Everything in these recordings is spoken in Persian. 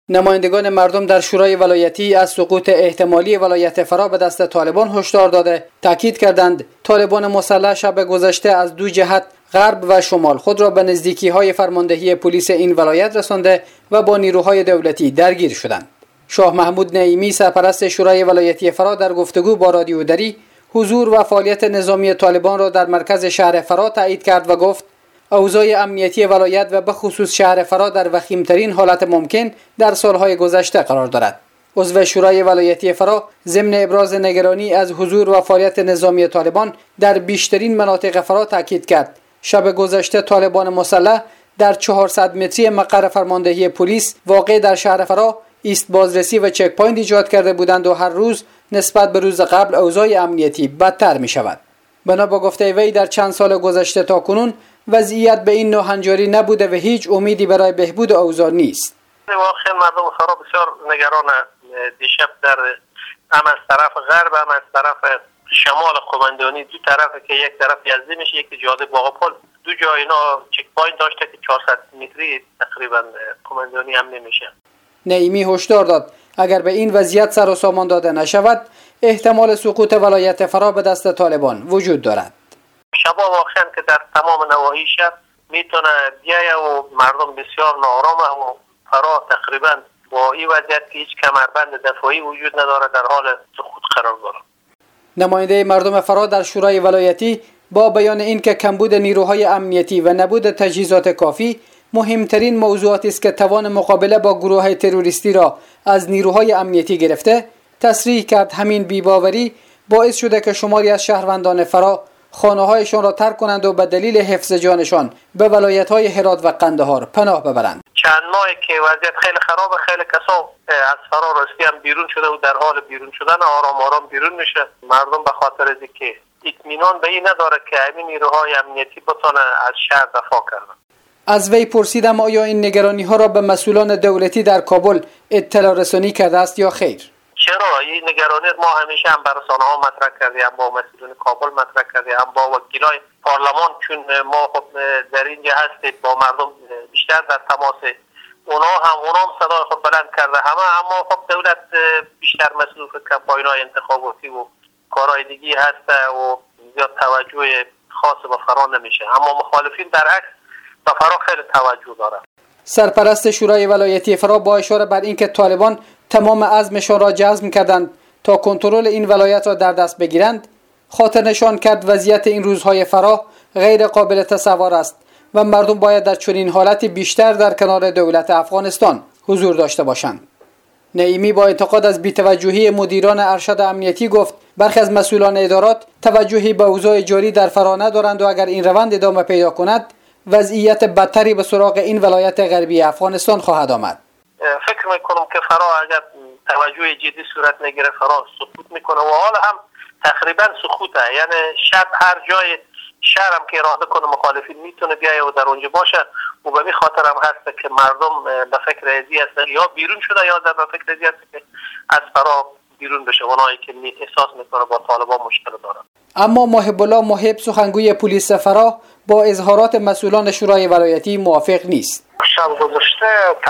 نمایندگان مردم در شورای ولایتی از سقوط احتمالی ولایت فرا به دست طالبان هشدار داده تاکید کردند طالبان مسلح شب گذشته از دو جهت غرب و شمال خود را به نزدیکی‌های فرماندهی پلیس این ولایت رسانده و با نیروهای دولتی درگیر شدند. شاه محمود نعیمی سرپرست شورای ولایتی فرا در گفتگو با رادیو دری حضور و فعالیت نظامی طالبان را در مرکز شهر فرا تایید کرد و گفت اوضاع امنیتی ولایت و به خصوص شهر فرا در وخیمترین حالت ممکن در سالهای گذشته قرار دارد. عضو شورای ولایتی فرا ضمن ابراز نگرانی از حضور و فعالیت نظامی طالبان در بیشترین مناطق فرا تاکید کرد. شب گذشته طالبان مسلح در 400 متری مقر فرماندهی پلیس واقع در شهر فرا ایست بازرسی و چک پوینت ایجاد کرده بودند و هر روز نسبت به روز قبل اوضاع امنیتی بدتر می شود. بنا با گفته وی در چند سال گذشته تا کنون وضعیت به این ناهنجاری نبوده و هیچ امیدی برای بهبود اوضاع نیست. واقعا مردم فرا بسیار نگران دیشب در هم از طرف غرب هم از طرف شمال قماندانی دو طرف که یک طرف یزدی میشه یک جاده باغپل دو جا اینا چک پوینت داشته که 400 متری تقریبا قماندانی هم نمیشه. نعیمی هشدار داد اگر به این وضعیت سر و سامان داده نشود احتمال سقوط ولایت فرا به دست طالبان وجود دارد. شبا واقعا که در تمام نواحی شهر میتونه بیایه و مردم بسیار ناآرامه و فرا تقریبا با این وضعیت که هیچ کمربند دفاعی وجود نداره در حال سقوط قرار داره. نماینده مردم فرا در شورای ولایتی با بیان اینکه کمبود نیروهای امنیتی و نبود تجهیزات کافی مهمترین موضوعاتی است که توان مقابله با گروه‌های تروریستی را از نیروهای امنیتی گرفته، تصریح کرد همین بی‌باوری باعث شده که شماری از شهروندان فرا خانه‌هایشان را ترک کنند و به دلیل حفظ جانشان به ولایت‌های هرات و قندهار پناه ببرند. چند ماهی که وضعیت خیلی خرابه، خیلی کسا از فرا راستی هم بیرون شده و در حال بیرون شدن آرام آرام بیرون میشه. مردم به خاطر از اینکه اطمینان به این نداره که همین نیروهای امنیتی بتونه از شهر دفاع کنن. از وی پرسیدم آیا این نگرانی‌ها را به مسئولان دولتی در کابل اطلاع رسانی کرده است یا خیر؟ چرا این نگرانی ما همیشه هم بر رسانه‌ها مطرح کردیم، هم با مسئولین کابل مطرح کردیم، هم با وکیلای پارلمان، چون ما خب در اینجا هستیم با مردم بیشتر در تماس. اونا هم صدای خود بلند کرده اما خب دولت بیشتر مسئول کمپاین‌های انتخاباتی و کارهای دیگه هست و زیاد توجه خاص به فرا نمیشه، اما مخالفین در عکس به فرا خیلی توجه دارن. سرپرست شورای ولایتی فرا با اشاره بر اینکه طالبان تمام عزمشان را جزم کردند تا کنترل این ولایت را در دست بگیرند، خاطر نشان کرد وضعیت این روزهای فرا غیر قابل تصور است و مردم باید در چنین حالتی بیشتر در کنار دولت افغانستان حضور داشته باشند. نعیمی با انتقاد از بی‌توجهی مدیران ارشد امنیتی گفت برخی از مسئولان ادارات توجهی به اوضاع جاری در فرا ندارند و اگر این روند ادامه پیدا کند وضعیت بدتری به سراغ این ولایت غربی افغانستان خواهد آمد. فکر میکنم که فرا اگر توجه جدی صورت نگیره فرا سقوط میکنه و حالا هم تقریبا سقوطه، یعنی شب هر جای شهر هم که اراده کنه مخالفین میتونه بیایه و در اونجا باشه و به این خاطر هم هست که مردم به فکر ازی هستن یا بیرون شده یا در فکر ازی هست که از فرا بیرون بشه، اونایی که احساس میکنه با طالبان مشکل دارن. اما محب الله محب سخنگوی پلیس فرا با اظهارات مسئولان شورای ولایتی موافق نیست. شب گذشته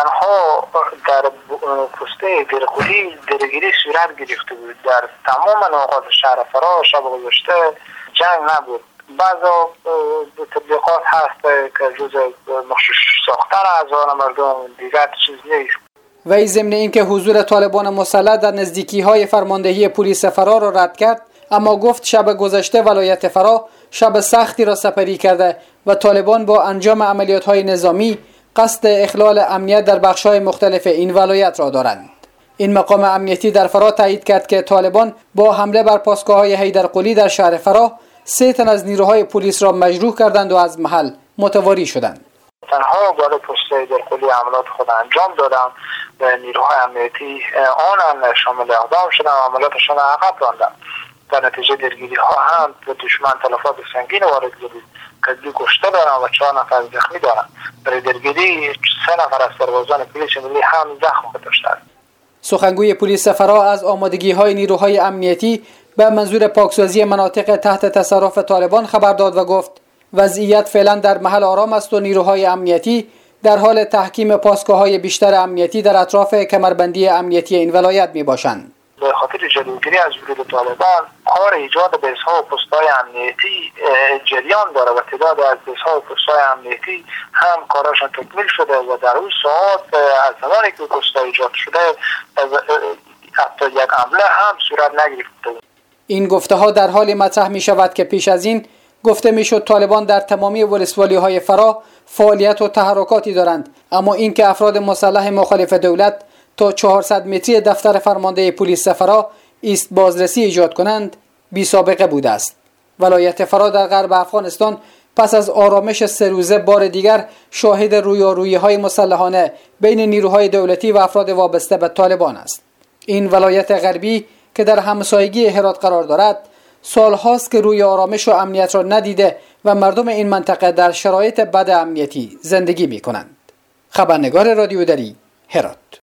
تنها در پسته درقلی درگیری صورت گرفته بود. در تمام نقاط شهر فرا شب گذشته جنگ نبود. بعضا تبلیغات هست که جز مخشوش ساختن اذهان مردم، دیگر چیز نیست. وی ضمن اینکه حضور طالبان مسلح در نزدیکی‌های فرماندهی پلیس فرا را رد کرد، اما گفت شب گذشته ولایت فرا شب سختی را سپری کرده و طالبان با انجام عملیات‌های نظامی قصد اخلال امنیت در بخش‌های مختلف این ولایت را دارند. این مقام امنیتی در فرا تایید کرد که طالبان با حمله بر پاسگاه‌های حیدرقلی در شهر فرا 3 تن از نیروهای پلیس را مجروح کردند و از محل متواری شدند. تنها بالای پست حیدرقلی عملیات خود انجام دادند و نیروهای امنیتی آنان شامل اقدام شدند و عملیاتشان عقب راندند. در نتیجه درگیری ها هم به دشمن تلفات سنگین وارد گردید که 2 کشته دارند و 4 نفر زخمی دارند. در درگیری 3 نفر از سربازان پلیس ملی هم زخم داشتند. سخنگوی پلیس فرا از آمادگی‌های نیروهای امنیتی به منظور پاکسازی مناطق تحت تصرف طالبان خبر داد و گفت وضعیت فعلا در محل آرام است و نیروهای امنیتی در حال تحکیم پاسگاه‌های بیشتر امنیتی در اطراف کمربندی امنیتی این ولایت میباشند. به خاطر جلوگیری از ورود طالبان کار ایجاد بیس‌ها و پست‌های امنیتی جریان داره و تعداد از بیس‌ها و پست‌های امنیتی هم کاراشون تکمیل شده و در اون ساعت از زمانی که پست‌ها ایجاد شده حتی یک حمله هم صورت نگرفته. این گفته‌ها در حال مطرح می‌شود که پیش از این گفته میشد طالبان در تمامی ولسوالی‌های فرا فعالیت و تحرکاتی دارند، اما اینکه افراد مسلح مخالف دولت تا 400 متری دفتر فرمانده پلیس فرا ایست بازرسی ایجاد کنند بی سابقه بوده است. ولایت فرا در غرب افغانستان پس از آرامش 3 روزه بار دیگر شاهد رویارویی‌های مسلحانه بین نیروهای دولتی و افراد وابسته به طالبان است. این ولایت غربی که در همسایگی هرات قرار دارد سالهاست که روی آرامش و امنیت را ندیده و مردم این منطقه در شرایط بد امنیتی زندگی می کنند. خبرنگار رادیو دری، هرات.